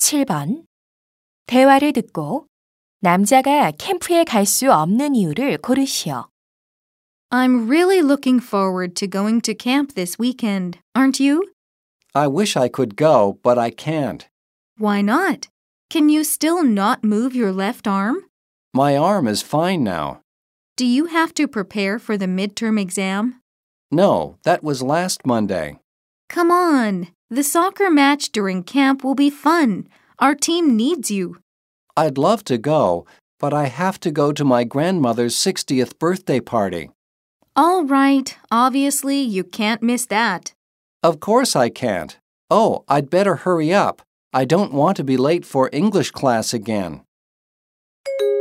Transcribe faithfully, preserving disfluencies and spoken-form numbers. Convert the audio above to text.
칠 번. 대화를 듣고 남자가 캠프에 갈 수 없는 이유를 고르시오. I'm really looking forward to going to camp this weekend, aren't you? I wish I could go, but I can't. Why not? Can you still not move your left arm? My arm is fine now. Do you have to prepare for the midterm exam? No, that was last Monday. Come on. The soccer match during camp will be fun. Our team needs you. I'd love to go, but I have to go to my grandmother's sixtieth birthday party. All right. Obviously, you can't miss that. Of course I can't. Oh, I'd better hurry up. I don't want to be late for English class again.